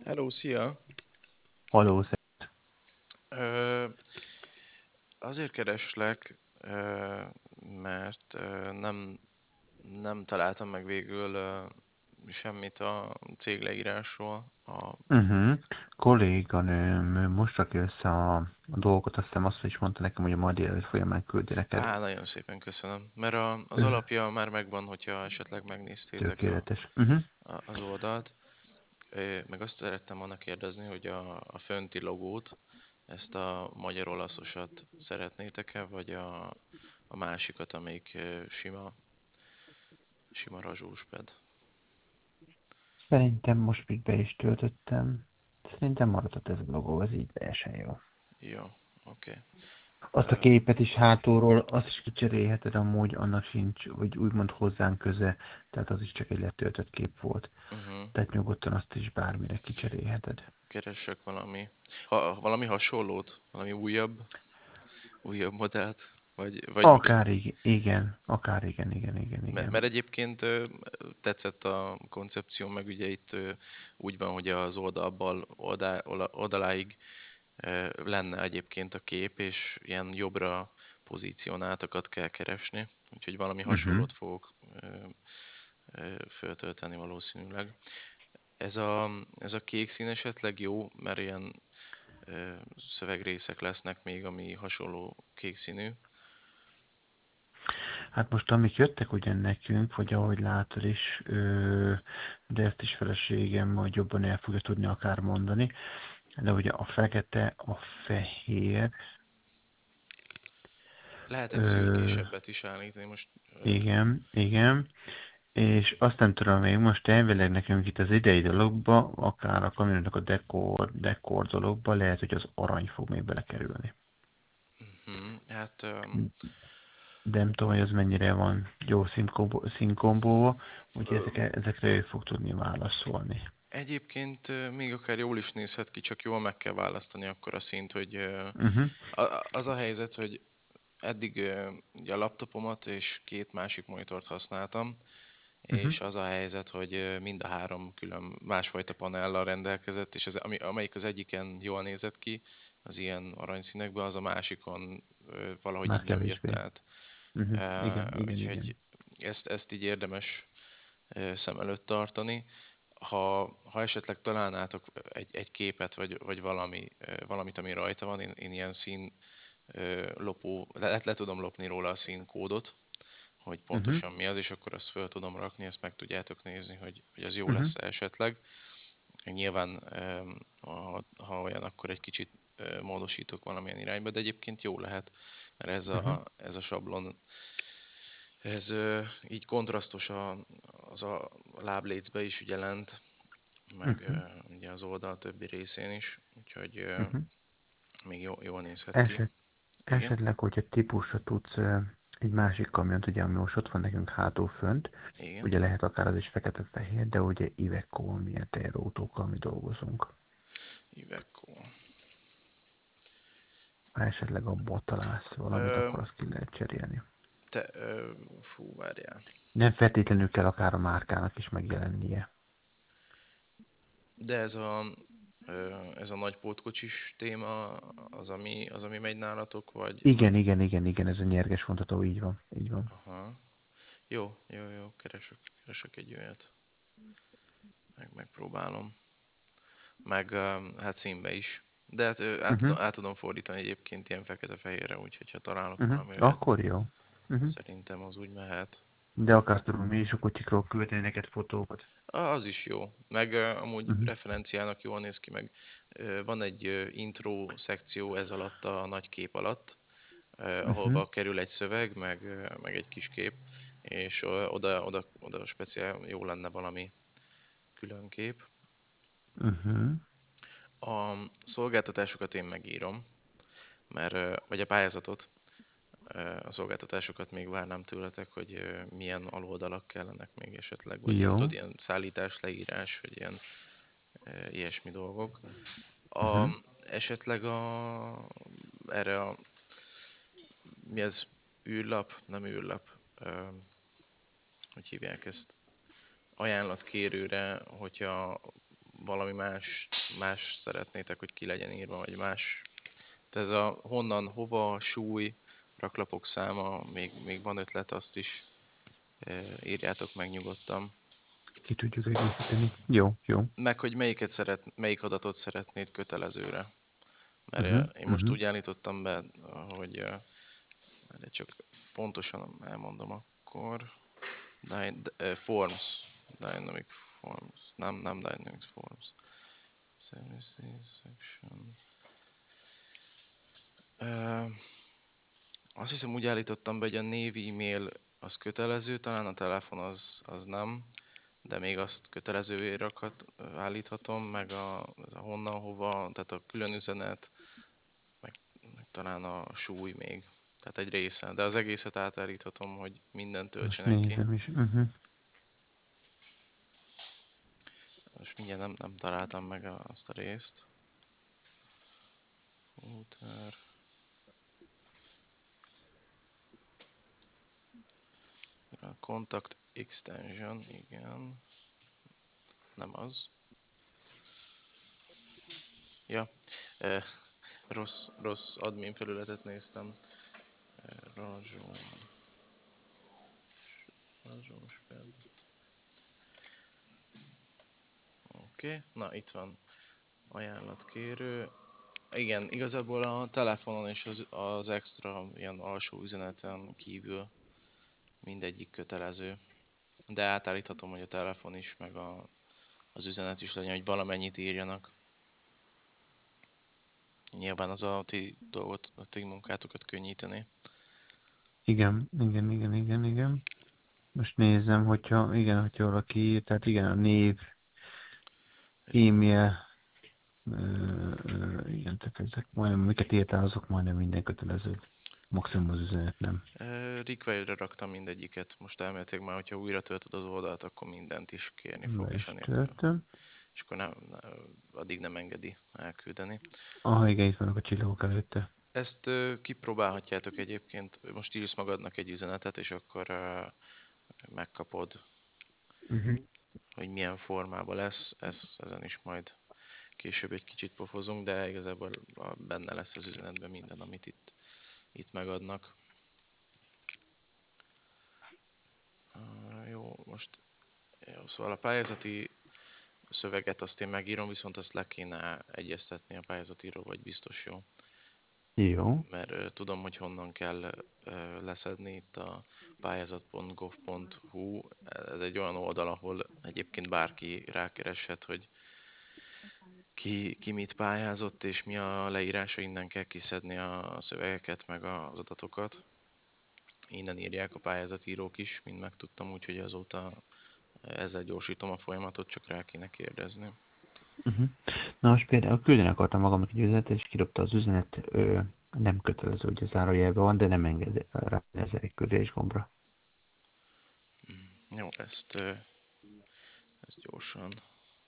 Hello, szia! Haló, Ö, Azért kereslek, mert nem találtam meg végül semmit a cég leírásról. kolléganőm most rakja össze a dolgokat, azt hiszem azt is mondta nekem, hogy a ma délelőtt folyamán küldi neked. Nagyon szépen köszönöm, mert az Ö, alapja már megvan, hogyha esetleg megnéztétek Tökéletes. az oldalt. Meg azt szerettem volna kérdezni, hogy a fönti logót, ezt a magyar-olaszosat szeretnétek-e, vagy a másikat, amelyik sima razsúsped? Szerintem most még be is töltöttem. Szerintem maradhat ez a logó, ez így teljesen jó. Jó, oké. Azt a képet is hátulról, azt is kicserélheted amúgy, annak sincs, hogy úgymond hozzánk köze, tehát az is csak egy letöltött kép volt. Uh-huh. Tehát nyugodtan azt is bármire kicserélheted. Keressek valami hasonlót, valami újabb modellt, vagy Akár igen, akár igen. mert egyébként tetszett a koncepció, meg ugye itt úgy van, hogy az oldaláig lenne egyébként a kép, és ilyen jobbra pozícionáltakat kell keresni, úgyhogy valami Uh-huh. hasonlót fogok föltölteni valószínűleg. Ez a kék szín esetleg jó, mert ilyen szövegrészek lesznek még, ami hasonló kék színű. Hát most amik jöttek ugyan nekünk, vagy ahogy látod is, de ezt is feleségem majd jobban el fogja tudni akár mondani, de ugye a fekete, a fehér, Lehet egy ö, szürkésebbet is állítani most. igen, és azt nem tudom még most elvileg nekünk itt az idei dologba, akár a kamionnak a dekor dologba, lehet, hogy az arany fog még belekerülni. Hát De nem tudom, hogy az mennyire van jó színkombóva, úgyhogy ezekre ő fog tudni válaszolni. egyébként még akár jól is nézhet ki, csak jól meg kell választani akkor a színt, hogy Uh-huh, az a helyzet, hogy eddig ugye a laptopomat és két másik monitort használtam, uh-huh, és az a helyzet, hogy mind a három külön másfajta panellal rendelkezett, és amelyik az egyiken jól nézett ki, az ilyen aranyszínekben, az a másikon valahogy már így nem jött kevésbé. át. Igen. Úgyhogy ezt így érdemes szem előtt tartani. Ha esetleg találnátok egy képet, vagy valamit, ami rajta van, én ilyen szín le tudom lopni róla a színkódot, hogy Uh-huh, pontosan mi az, és akkor azt föl tudom rakni, ezt meg tudjátok nézni, hogy az jó uh-huh, lesz esetleg. Nyilván, ha olyan, akkor egy kicsit módosítok valamilyen irányba, de egyébként jó lehet, mert uh-huh, ez a sablon, ez így kontrasztos az a láblécbe is ugye lent, meg uh-huh, ugye az oldal többi részén is, úgyhogy uh-huh. még jól nézhet ki. Eset, Igen? esetleg, hogyha típusra tudsz egy másik kamiont, ugye, ami most ott van nekünk hátul fönt, Igen? ugye lehet akár az is fekete-fehér, de ugye Iveco, milyen teherautókkal mi dolgozunk. Iveco. Ha esetleg abból találsz valamit, Ö, akkor azt ki lehet cserélni. Fú, várjál. Nem feltétlenül kell akár a márkának is megjelennie. De ez a nagy pótkocsis téma, az ami megy nálatok, Igen, ez a nyerges vontató, így van. Aha. Jó, keresek egy olyat. Megpróbálom. Meg hát színbe is. De hát Uh-huh, át tudom fordítani egyébként ilyen fekete-fehérre, úgyhogy ha találok valami olyat, akkor jó. Uh-huh. szerintem az úgy mehet. De akár tudom mi is a kocsikról küldeni neked fotókat. Az is jó. Meg amúgy Uh-huh. referenciának jól néz ki, meg van egy intro szekció ez alatt a nagy kép alatt, Uh-huh. ahova kerül egy szöveg, meg egy kis kép, és oda speciál jó lenne valami külön kép. Uh-huh. A szolgáltatásokat én megírom, vagy a pályázatot, a szolgáltatásokat még várnám tőletek, hogy milyen aloldalak kellenek még esetleg, vagy ilyen, Jó. tudod, ilyen szállítás, leírás, vagy ilyen ilyesmi dolgok. A, Uh-huh. esetleg erre mi ez, űrlap, nem űrlap, hogy hívják ezt, ajánlatkérőre, hogyha valami más szeretnétek, hogy ki legyen írva, vagy más. Tehát ez a honnan, hova, súly, raklapok száma, még van ötlet, azt is írjátok meg nyugodtan. Ki tudjuk egészíteni. Jó, jó. Meg, hogy melyik adatot szeretnéd kötelezőre. Mert Uh-huh, én most uh-huh. úgy állítottam be, hogy de csak pontosan elmondom akkor. Forms. Dynamic Forms. Nem Dynamic Forms. Services section. Azt hiszem úgy állítottam be, hogy a név e-mail az kötelező, talán a telefon az nem, de még azt kötelezővé állíthatom, meg a honnan, hova, tehát a külön üzenet, meg talán a súly még. Tehát egy része, de az egészet átállíthatom, hogy mindent Most töltsenek ki. nézem is. Uh-huh. Most mindjárt nem találtam meg azt a részt. Footer. A Contact Extension, igen. Nem az. Ja, eh, rossz admin felületet néztem. Rajzsó Sped. Oké, na itt van ajánlatkérő. Igen, igazából a telefonon és az extra ilyen alsó üzeneten kívül mindegyik kötelező. De átállíthatom, hogy a telefon is, meg az üzenet is legyen, hogy valamennyit írjanak. Nyilván az a ti dolgot, a ti munkátokat könnyíteni. Igen. Most nézem, hogyha valaki, tehát igen, a név, e-mail, igen, tehát ezek majdnem, amiket írtál, azok majdnem minden kötelező. Maximum az üzenet, nem. Require-re raktam mindegyiket. Most elméletileg már, hogyha újra töltöd az oldalt, akkor mindent is kérni fog, Be és, is töltöm. és akkor addig nem engedi elküldeni. Igen, itt vannak a csillagok előtte. Ezt kipróbálhatjátok egyébként. Most írsz magadnak egy üzenetet, és akkor megkapod, Uh-huh. hogy milyen formában lesz. Ezen is majd később egy kicsit pofozunk, de igazából benne lesz az üzenetben minden, amit itt megadnak. Jó, most jó, szóval a pályázati szöveget azt én megírom, viszont azt le kéne egyeztetni a pályázatíró, vagy biztos jó. Jó. Mert tudom, hogy honnan kell leszedni itt a pályázat.gov.hu. Ez egy olyan oldal, ahol egyébként bárki rákereshet, hogy ki mit pályázott, és mi a leírása, innen kell kiszedni a szövegeket, meg az adatokat. Innen írják a pályázatírók is, mint megtudtam, úgyhogy azóta ezzel gyorsítom a folyamatot, csak rá kéne kérdezni. Uh-huh. Na most például küldeni akartam magamnak egy üzenetet, és kidobta az üzenet, nem kötelező, hogy az zárójelben van, de nem enged rá ezzel egy küldés gombra. Jó, ezt gyorsan.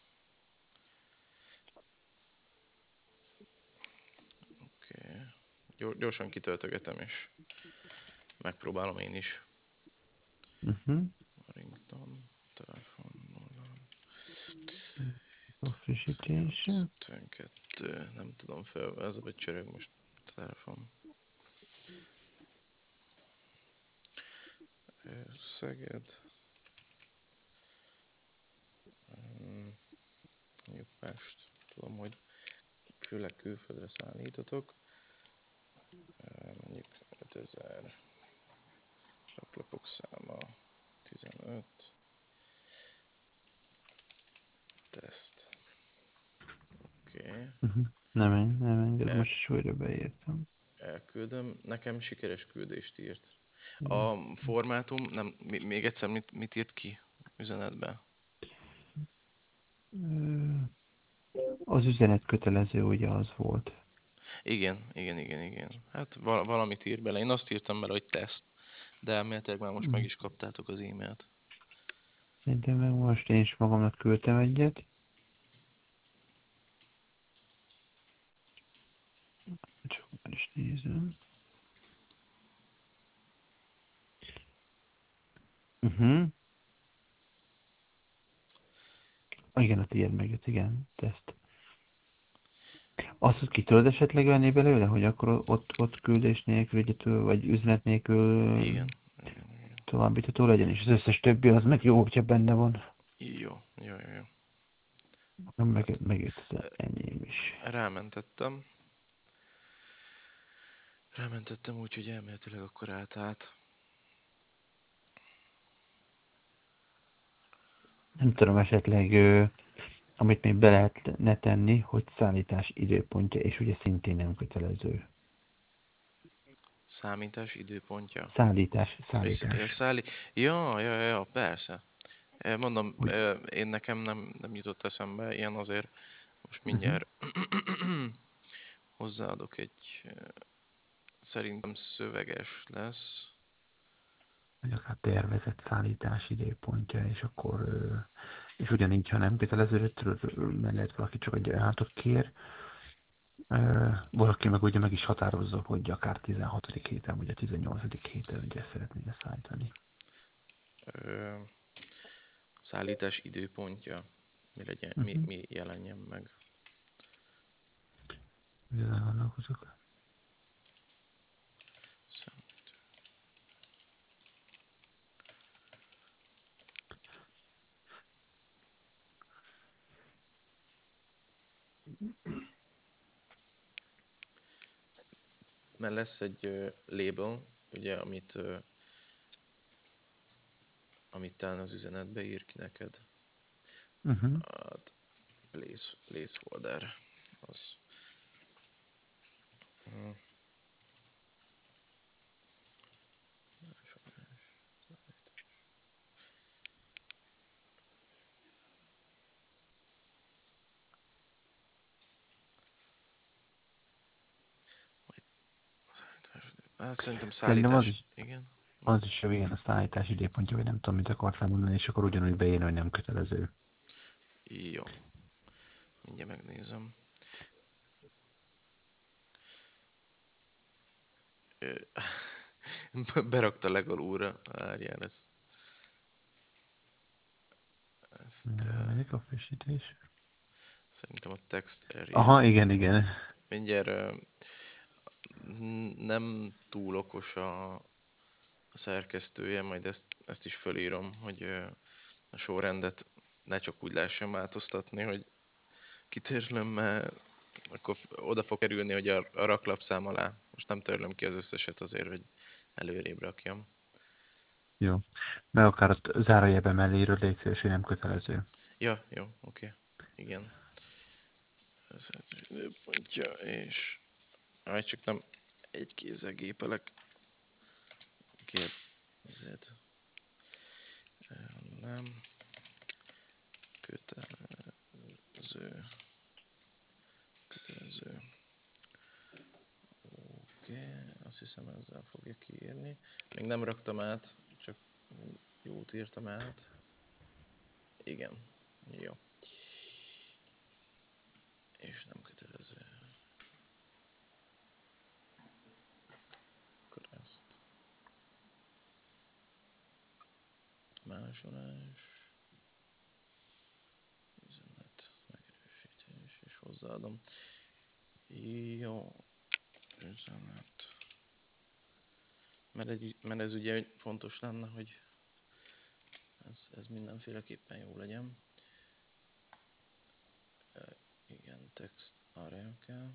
Oké. Gyorsan kitöltögetem, és megpróbálom én is. Uh-huh. Rington, telefon 0, A frissítés. 52, nem tudom fel, ez a csörög most a telefon. Szeged. Mondjuk Pest. Tudom, hogy főleg külföldre szállítotok. Mondjuk 5000. Raklapok száma 15. Teszt. Oké. Uh-huh. Nem enged, El, most is újra beírtam. elküldöm. Nekem sikeres küldést írt. Igen. A formátum, nem, még egyszer mit írt ki üzenetben? Az üzenet kötelező, ugye az volt. Igen. Hát valamit ír bele. Én azt írtam bele, hogy teszt, de elméletileg már most meg is kaptátok az e-mailt. Szerintem meg most én is magamnak küldtem egyet. Csak már is nézem. Uh-huh. Igen, a tiéd megjött, igen, teszt. Azt ki tudod esetleg venni belőle, hogy akkor ott küldés nélkül, vagy üzenet nélkül Igen, igen. továbbítható legyen, és az összes többi az meg jó, hogyha benne van. Jó. Megjött az enyém is. Rámentettem. Rámentettem úgy, hogy elméletileg akkor át. Nem tudom esetleg, amit még be lehetne tenni, hogy szállítás időpontja, és ugye szintén nem kötelező. Számítás időpontja. Szállítás, Ja, szállítás. Ja, persze. Mondom, Hogy, én nekem nem jutott eszembe ilyen, azért most uh-huh. mindjárt hozzáadok egy, szerintem szöveges lesz. Vagy akár tervezett szállítás időpontja, és akkor, és ugyanígy, ha nem kötelező, mert lehet valaki csak egy ajánlatot kér, valaki meg ugye meg is határozza, hogy akár 16. héten, vagy a 18. héten ugye szeretné szállítani. Ö, Szállítás időpontja. Uh-huh. Mi jelenjen meg. Ezen gondolkozok. Mert lesz egy label, ugye, amit talán az üzenetbe ír ki neked. Uh-huh. Hát, placeholder. Az. Hm. Hát szerintem Szerintem szállítás, igen. az is jó, igen, a szállítás időpontja, vagy nem tudom, mit akartál mondani, és akkor ugyanúgy beírni, hogy nem kötelező. Jó, mindjárt megnézem. Berakta legalóra. Várjál, Megyek a frissítés. szerintem a text area. Aha, igen. Mindjárt nem túl okos a szerkesztője, majd ezt is fölírom, hogy a sorrendet ne csak úgy lehessen változtatni, hogy kitörlöm, mert akkor oda fog kerülni, hogy a raklapszám alá. Most nem törlöm ki az összeset azért, hogy előrébb rakjam. Jó. Meg akár ott zárójelben mellé írod, légy szíves, hogy nem kötelező. Ja, jó, oké. Igen. Ez az időpontja, és csak nem egy kézzel gépelek. Kérdezed. Nem kötelező. Kötelező. Oké, azt hiszem ezzel fogja kiírni. Még nem raktam át, csak jót írtam át. Igen, jó. És nem kötelező. Akkor ezt. Másolás. Üzenet, megerősítés, és hozzáadom. Jó. Üzenet. Mert ez ugye fontos lenne, hogy ez mindenféleképpen jó legyen. Igen, text area kell.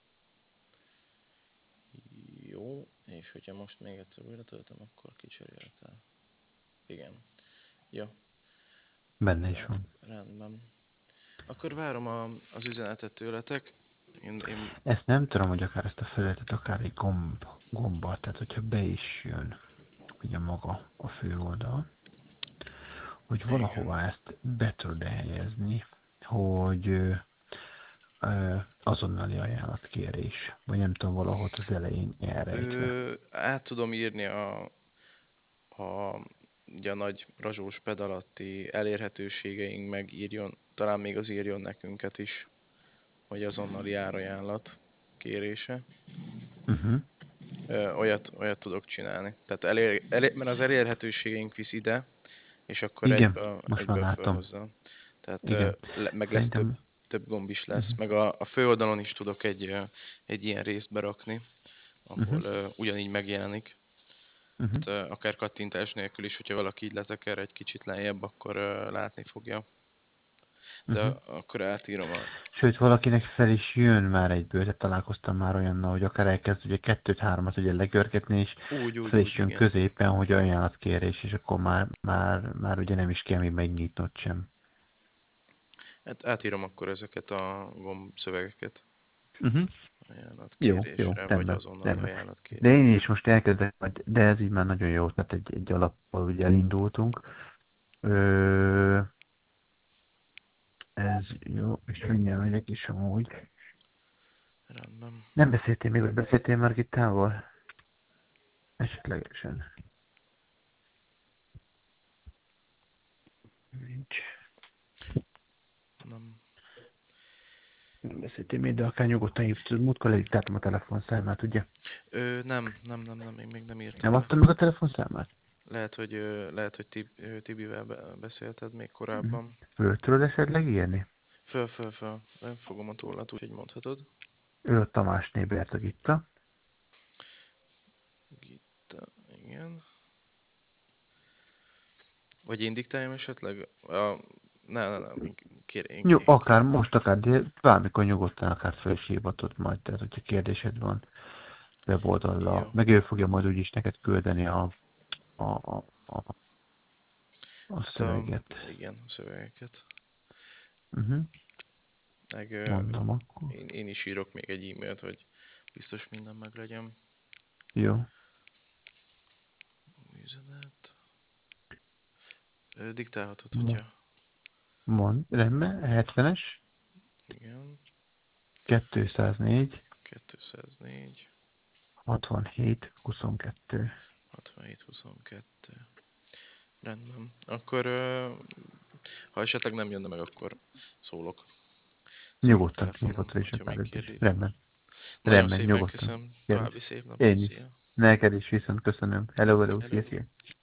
Jó, és hogyha most még egyszer újra töltöm, akkor kicserélte. Igen. Jó. Benne is van. Rendben. Akkor várom az üzenetet tőletek. Én Ezt nem tudom, hogy akár ezt a felületet, akár egy gombbal, tehát hogyha be is jön ugye maga a főoldal, hogy igen. valahova ezt be tudod helyezni, hogy azonnali ajánlatkérés, vagy nem tudom, valahol az elején elrejtve. Át tudom írni a, ugye a nagy razsós ped alatti elérhetőségeink megírjon, talán még az írjon nekünket is, hogy azonnali árajánlat kérése. Uh-huh. Olyat tudok csinálni. Tehát mert az elérhetőségeink visz ide, és akkor Igen, most már egyből látom. felhozza. Tehát Igen. meg lesz Szerintem... több gomb is lesz. Uh-huh. Meg a fő oldalon is tudok egy ilyen részt berakni, ahol Uh-huh. ugyanígy megjelenik. Uh-huh. Tehát, akár kattintás nélkül is, hogyha valaki így leteker egy kicsit lejjebb, akkor látni fogja. De Uh-huh. akkor átírom a... Sőt, valakinek fel is jön már egyből, tehát találkoztam már olyannal, hogy akár elkezd ugye kettőt-hármat ugye legörgetni, és fel is Úgy, jön igen. középen, hogy ajánlatkérés, és akkor már ugye nem is kell még megnyitnod sem. Hát átírom akkor ezeket a gomb szövegeket Uh-huh. Jó, ajánlatkérésre, vagy rendben, azonnali rendben. De én ajánlatkérés. is most elkezdek, de ez így már nagyon jó, tehát egy alappal ugye elindultunk. Ö, ez jó, és mindjárt megyek is amúgy. Rendben. Nem beszéltél még, vagy beszéltél Margittával? Esetlegesen. Nincs. Nem. Nem beszéltél még, de akár nyugodtan hívtad. Múltkor leírtáltam a telefonszámát, ugye? Nem, én még nem írtam Nem le. adtam meg a telefonszámát? Lehet, hogy Tibivel beszélted még Mhm. korábban. Föl tudod esetleg írni? Föl. Nem fogom a tollat, úgyhogy mondhatod. Ő a Tamásné Bertagitta. Gitta, igen. Vagy én diktáljam esetleg? Nem, Jó, én akár kérem. most, akár bármikor nyugodtan akár föl is hívhatod majd, tehát hogyha kérdésed van weboldallal, Jó. meg ő fogja majd úgyis neked küldeni a, a, a, a Hát szöveget. igen, a szövegeket. Uh-huh. Meg Mondom akkor. én is írok még egy e-mailt, hogy biztos minden meglegyen. Jó. Üzenet. Diktálhatod, hogyha... Mond, rendben, 70-es, Igen. 204, 204, 67, 22. 67, 22. Rendben. Akkor, ha esetleg nem jönne meg, akkor szólok telefonon, Nyugodtan is hogyha még akár ők is. kérdés. Rendben. Nagyon Rendben, szépen nyugodtan. köszönöm. Kérdés. További szép napot. Én is. Szia. Neked is viszont köszönöm. Hello, hello, szia, Hello. szia.